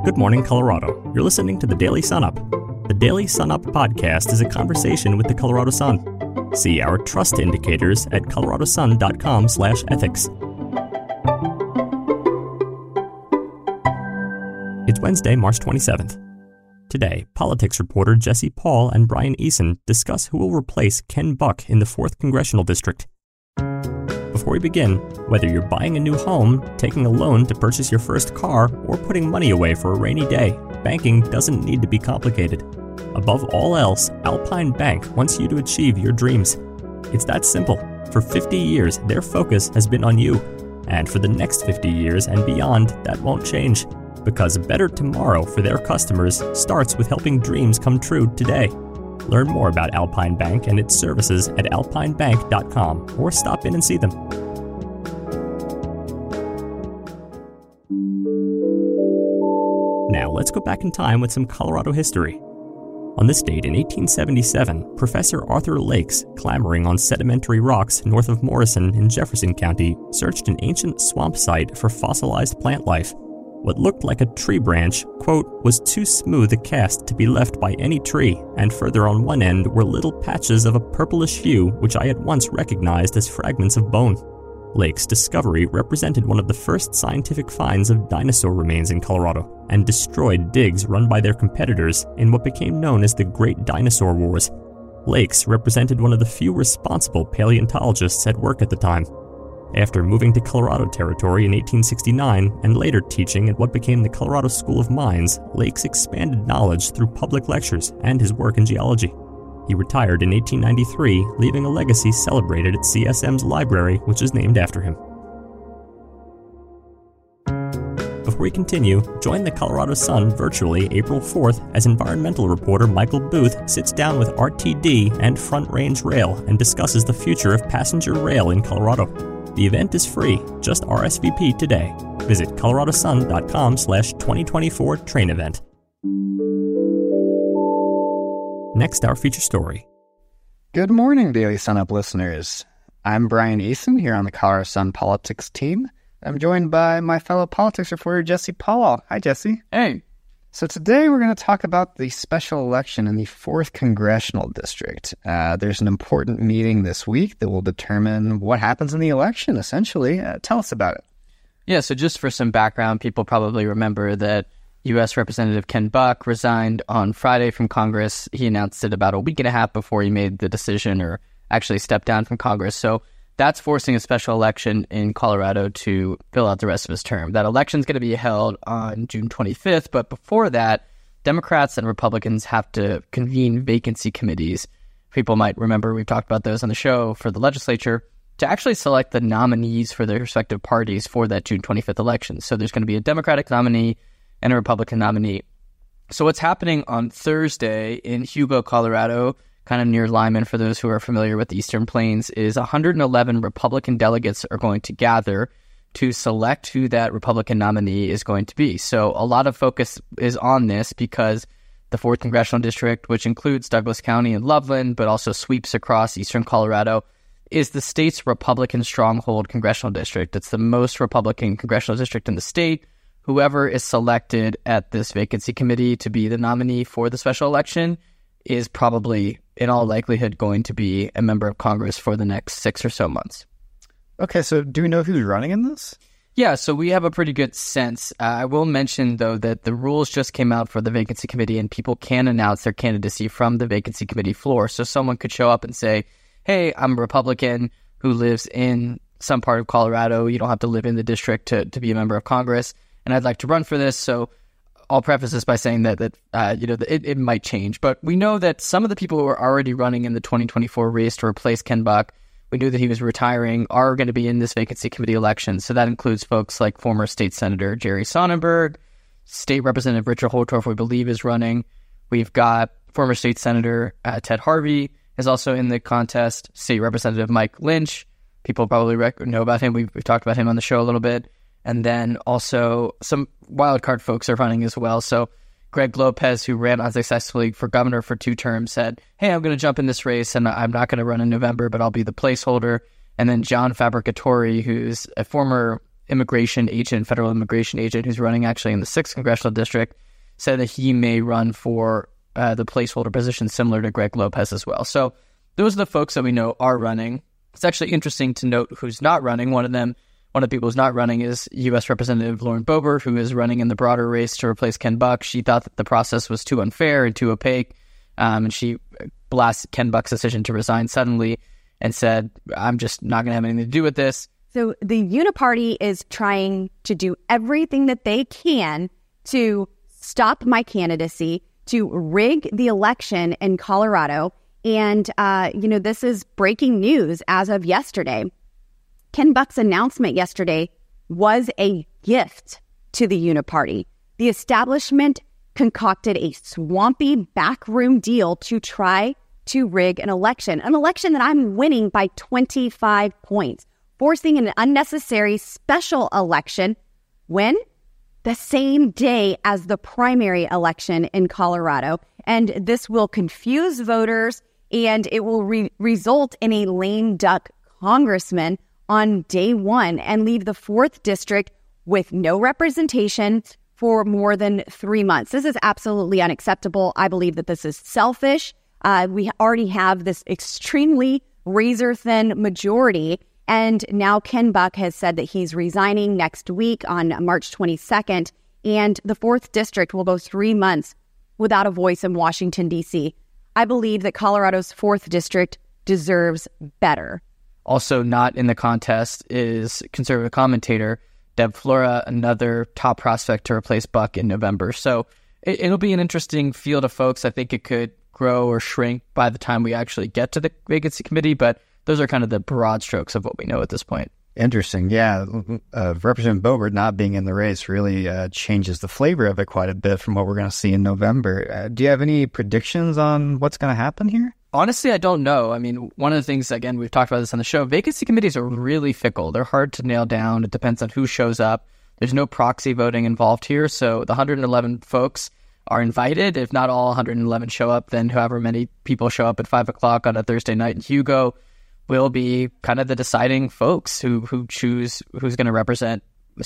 Good morning, Colorado. You're listening to the Daily Sun Up. The Daily Sun Up podcast is a conversation with the Colorado Sun. See our trust indicators at coloradosun.com/ethics. It's Wednesday, March 27th. Today, politics reporter Jesse Paul and Brian Eason discuss who will replace Ken Buck in the 4th Congressional District. Before we begin, whether you're buying a new home, taking a loan to purchase your first car, or putting money away for a rainy day, banking doesn't need to be complicated. Above all else, Alpine Bank wants you to achieve your dreams. It's that simple. For 50 years, their focus has been on you. And for the next 50 years and beyond, that won't change. Because a better tomorrow for their customers starts with helping dreams come true today. Learn more about Alpine Bank and its services at alpinebank.com or stop in and see them. Now let's go back in time with some Colorado history. On this date in 1877, Professor Arthur Lakes, clambering on sedimentary rocks north of Morrison in Jefferson County, searched an ancient swamp site for fossilized plant life. What looked like a tree branch, quote, was too smooth a cast to be left by any tree, and further on one end were little patches of a purplish hue which I at once recognized as fragments of bone. Lake's discovery represented one of the first scientific finds of dinosaur remains in Colorado, and destroyed digs run by their competitors in what became known as the Great Dinosaur Wars. Lakes represented one of the few responsible paleontologists at work at the time. After moving to Colorado Territory in 1869 and later teaching at what became the Colorado School of Mines, Lakes expanded knowledge through public lectures and his work in geology. He retired in 1893, leaving a legacy celebrated at CSM's library, which is named after him. Before we continue, join the Colorado Sun virtually April 4th as environmental reporter Michael Booth sits down with RTD and Front Range Rail and discusses the future of passenger rail in Colorado. The event is free. Just RSVP today. Visit coloradosun.com/2024 train event. Next, our feature story. Good morning, Daily Sun Up listeners. I'm Brian Eason here on the Colorado Sun politics team. I'm joined by my fellow politics reporter, Jesse Paul. Hi, Jesse. Hey. So today we're going to talk about the special election in the 4th Congressional District. There's an important meeting this week that will determine what happens in the election, essentially. Tell us about it. Yeah, so just for some background, people probably remember that U.S. Representative Ken Buck resigned on Friday from Congress. He announced it about a week and a half before he made the decision or actually stepped down from Congress. So that's forcing a special election in Colorado to fill out the rest of his term. That election's going to be held on June 25th, but before that, Democrats and Republicans have to convene vacancy committees. People might remember we've talked about those on the show for the legislature to actually select the nominees for their respective parties for that June 25th election. So there's going to be a Democratic nominee and a Republican nominee. So what's happening on Thursday in Hugo, Colorado, kind of near Lyman, for those who are familiar with the Eastern Plains, is 111 Republican delegates are going to gather to select who that Republican nominee is going to be. So a lot of focus is on this because the 4th Congressional District, which includes Douglas County and Loveland, but also sweeps across Eastern Colorado, is the state's Republican stronghold congressional district. It's the most Republican congressional district in the state. Whoever is selected at this vacancy committee to be the nominee for the special election is probably, in all likelihood, going to be a member of Congress for the next 6 or so months. Okay, so do we know who's running in this? Yeah, so we have a pretty good sense. I will mention, though, that the rules just came out for the vacancy committee, and people can announce their candidacy from the vacancy committee floor. So someone could show up and say, hey, I'm a Republican who lives in some part of Colorado. You don't have to live in the district to be a member of Congress, and I'd like to run for this. So I'll preface this by saying that it might change. But we know that some of the people who are already running in the 2024 race to replace Ken Buck, we knew that he was retiring, are going to be in this vacancy committee election. So that includes folks like former state senator Jerry Sonnenberg, state representative Richard Holtorf, we believe, is running. We've got former state senator Ted Harvey is also in the contest. State representative Mike Lynch, people probably know about him. We've talked about him on the show a little bit. And then also some wildcard folks are running as well. So Greg Lopez, who ran unsuccessfully for governor for 2 terms, said, hey, I'm going to jump in this race, and I'm not going to run in November, but I'll be the placeholder. And then John Fabricatori, who's a former federal immigration agent, who's running actually in the 6th congressional district, said that he may run for the placeholder position similar to Greg Lopez as well. So those are the folks that we know are running. It's actually interesting to note who's not running. One of the people who's not running is U.S. Representative Lauren Boebert, who is running in the broader race to replace Ken Buck. She thought that the process was too unfair and too opaque, and she blasted Ken Buck's decision to resign suddenly and said, I'm just not going to have anything to do with this. So the Uniparty is trying to do everything that they can to stop my candidacy, to rig the election in Colorado. And, this is breaking news as of yesterday. Ken Buck's announcement yesterday was a gift to the Uniparty. The establishment concocted a swampy backroom deal to try to rig an election that I'm winning by 25 points, forcing an unnecessary special election when the same day as the primary election in Colorado. And this will confuse voters, and it will result in a lame duck congressman on day one and leave the 4th district with no representation for more than 3 months. This is absolutely unacceptable. I believe that this is selfish. We already have this extremely razor-thin majority, and now Ken Buck has said that he's resigning next week on March 22nd, and the 4th district will go 3 months without a voice in Washington, D.C. I believe that Colorado's 4th district deserves better. Also not in the contest is conservative commentator Deb Flora, another top prospect to replace Buck in November. So it'll be an interesting field of folks. I think it could grow or shrink by the time we actually get to the vacancy committee, but those are kind of the broad strokes of what we know at this point. Interesting. Yeah. Representative Boebert not being in the race really changes the flavor of it quite a bit from what we're going to see in November. Do you have any predictions on what's going to happen here? Honestly, I don't know. I mean, one of the things, again, we've talked about this on the show, vacancy committees are really fickle. They're hard to nail down. It depends on who shows up. There's no proxy voting involved here. So the 111 folks are invited. If not all 111 show up, then however many people show up at 5 o'clock on a Thursday night in Hugo will be kind of the deciding folks who choose who's going to represent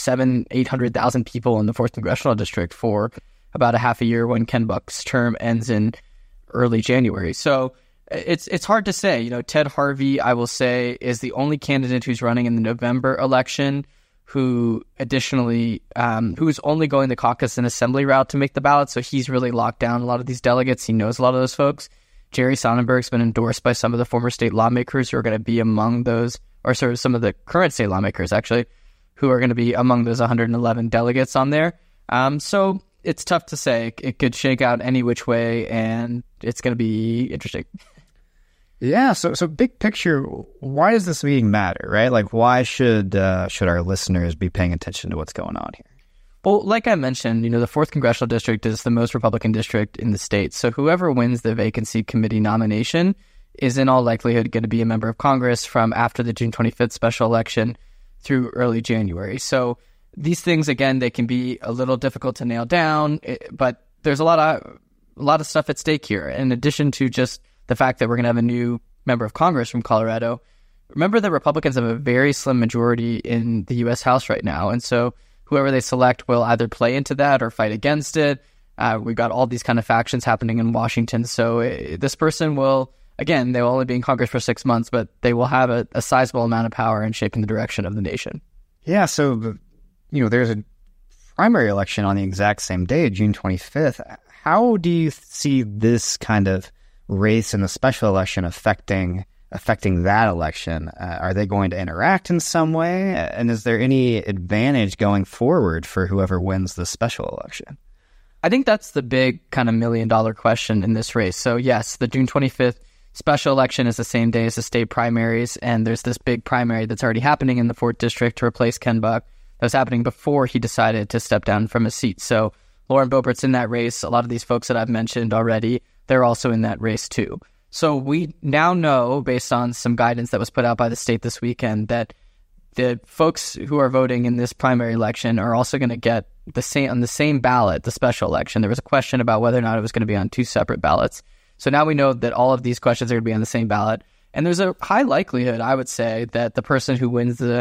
800,000 people in the 4th congressional district for about a half a year when Ken Buck's term ends in early January. So it's hard to say. Ted Harvey, I will say, is the only candidate who's running in the November election who additionally who's only going the caucus and assembly route to make the ballot. So he's really locked down a lot of these delegates. He knows a lot of those folks. Jerry Sonnenberg's been endorsed by some of the former state lawmakers who are going to be among those, or sort of some of the current state lawmakers, actually, who are going to be among those 111 delegates on there. So it's tough to say. It could shake out any which way, and it's going to be interesting. Yeah, so big picture, why does this meeting matter, right? Like, why should our listeners be paying attention to what's going on here? Well, like I mentioned, the 4th congressional district is the most Republican district in the state. So whoever wins the vacancy committee nomination is in all likelihood going to be a member of Congress from after the June 25th special election through early January. So these things, again, they can be a little difficult to nail down, but there's a lot of stuff at stake here. In addition to just the fact that we're going to have a new member of Congress from Colorado, remember that Republicans have a very slim majority in the U.S. House right now. And so whoever they select will either play into that or fight against it. We've got all these kind of factions happening in Washington. So this person will, again, they will only be in Congress for 6 months, but they will have a sizable amount of power in shaping the direction of the nation. Yeah, so, there's a primary election on the exact same day, June 25th. How do you see this kind of race in the special election affecting that election? Are they going to interact in some way? And is there any advantage going forward for whoever wins the special election? I think that's the big kind of $1 million question in this race. So yes, the June 25th special election is the same day as the state primaries, and there's this big primary that's already happening in the 4th district to replace Ken Buck. That was happening before he decided to step down from his seat. So Lauren Boebert's in that race. A lot of these folks that I've mentioned already, they're also in that race too. So we now know, based on some guidance that was put out by the state this weekend, that the folks who are voting in this primary election are also going to get on the same ballot, the special election. There was a question about whether or not it was going to be on 2 separate ballots. So now we know that all of these questions are going to be on the same ballot. And there's a high likelihood, I would say, that the person who wins the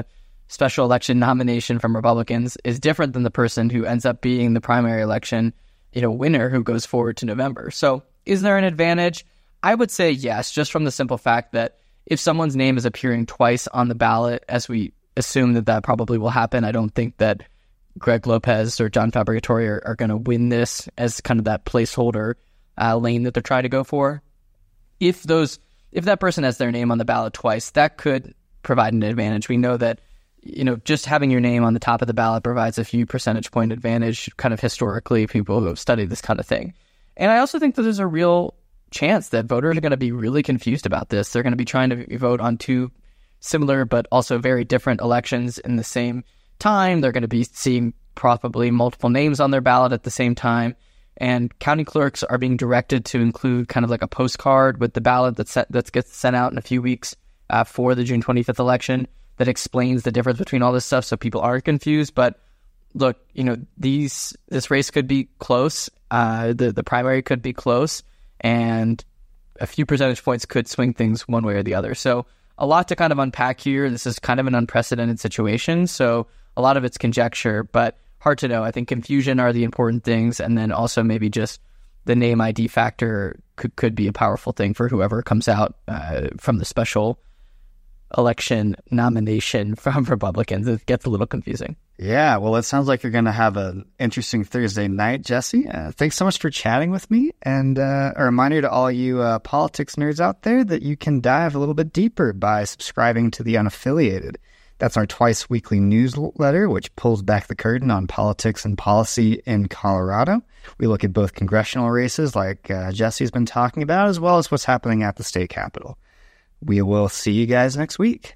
special election nomination from Republicans is different than the person who ends up being the primary election, winner who goes forward to November. So is there an advantage? I would say yes, just from the simple fact that if someone's name is appearing twice on the ballot, as we assume that probably will happen, I don't think that Greg Lopez or John Fabrigatore are going to win this as kind of that placeholder lane that they're trying to go for. If that person has their name on the ballot twice, that could provide an advantage. We know that, just having your name on the top of the ballot provides a few percentage point advantage, kind of historically, people who have studied this kind of thing. And I also think that there's a real chance that voters are going to be really confused about this. They're going to be trying to vote on two similar but also very different elections in the same time. They're going to be seeing probably multiple names on their ballot at the same time. And county clerks are being directed to include kind of like a postcard with the ballot that gets sent out in a few weeks for the June 25th election that explains the difference between all this stuff so people aren't confused. But look, this race could be close. The primary could be close, and a few percentage points could swing things one way or the other. So a lot to kind of unpack here. This is kind of an unprecedented situation, so a lot of it's conjecture, but hard to know. I think confusion are the important things, and then also maybe just the name ID factor could be a powerful thing for whoever comes out from the special election nomination from Republicans. It gets a little confusing. Yeah, well, it sounds like you're going to have an interesting Thursday night, Jesse. Thanks so much for chatting with me. And a reminder to all you politics nerds out there that you can dive a little bit deeper by subscribing to The Unaffiliated. That's our twice weekly newsletter, which pulls back the curtain on politics and policy in Colorado. We look at both congressional races like Jesse's been talking about, as well as what's happening at the state capitol. We will see you guys next week.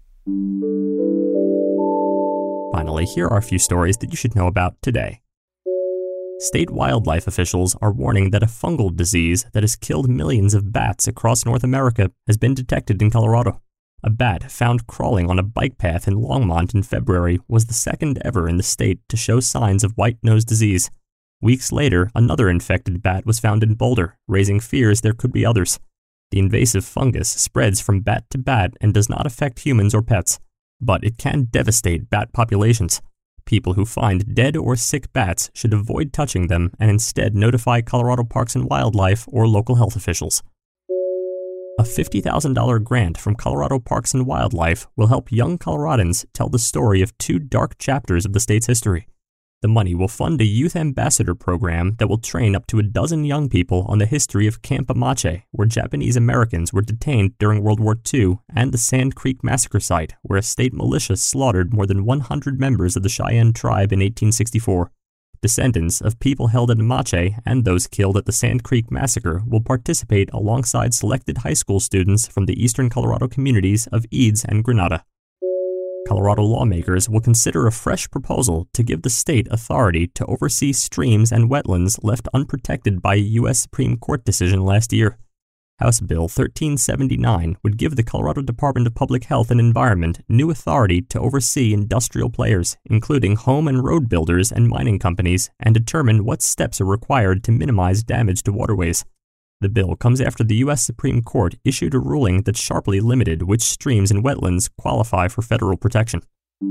Finally, here are a few stories that you should know about today. State wildlife officials are warning that a fungal disease that has killed millions of bats across North America has been detected in Colorado. A bat found crawling on a bike path in Longmont in February was the second ever in the state to show signs of white nose disease. Weeks later, another infected bat was found in Boulder, raising fears there could be others. The invasive fungus spreads from bat to bat and does not affect humans or pets, but it can devastate bat populations. People who find dead or sick bats should avoid touching them and instead notify Colorado Parks and Wildlife or local health officials. A $50,000 grant from Colorado Parks and Wildlife will help young Coloradans tell the story of two dark chapters of the state's history. The money will fund a youth ambassador program that will train up to a dozen young people on the history of Camp Amache, where Japanese Americans were detained during World War II, and the Sand Creek Massacre site, where a state militia slaughtered more than 100 members of the Cheyenne tribe in 1864. Descendants of people held at Amache and those killed at the Sand Creek Massacre will participate alongside selected high school students from the eastern Colorado communities of Eads and Granada. Colorado lawmakers will consider a fresh proposal to give the state authority to oversee streams and wetlands left unprotected by a U.S. Supreme Court decision last year. House Bill 1379 would give the Colorado Department of Public Health and Environment new authority to oversee industrial players, including home and road builders and mining companies, and determine what steps are required to minimize damage to waterways. The bill comes after the U.S. Supreme Court issued a ruling that sharply limited which streams and wetlands qualify for federal protection.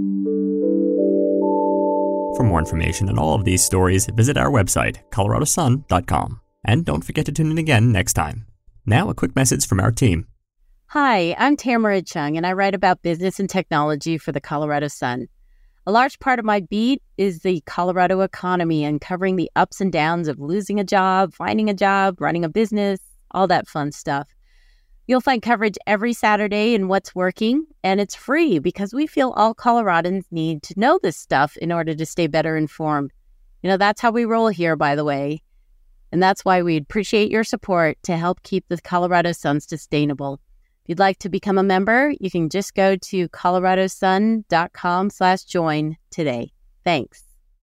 For more information on all of these stories, visit our website, coloradosun.com. And don't forget to tune in again next time. Now, a quick message from our team. Hi, I'm Tamara Chung, and I write about business and technology for the Colorado Sun. A large part of my beat is the Colorado economy and covering the ups and downs of losing a job, finding a job, running a business, all that fun stuff. You'll find coverage every Saturday in What's Working, and it's free because we feel all Coloradans need to know this stuff in order to stay better informed. That's how we roll here, by the way. And that's why we'd appreciate your support to help keep the Colorado Sun sustainable. If you'd like to become a member, you can just go to coloradosun.com/join today. Thanks.